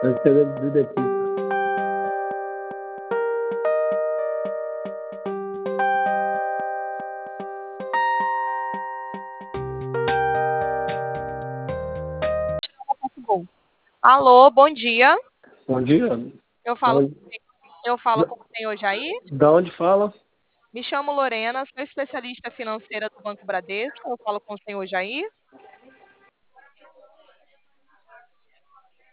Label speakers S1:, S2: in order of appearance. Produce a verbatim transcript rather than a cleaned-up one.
S1: Antes do dentista.
S2: Alô, bom dia.
S1: Bom dia.
S2: Eu
S1: Da
S2: falo,
S1: onde,
S2: eu falo
S1: da,
S2: com o senhor Jair.
S1: da onde fala?
S2: Me chamo Lorena, sou especialista financeira do Banco Bradesco. Eu falo com o senhor Jair.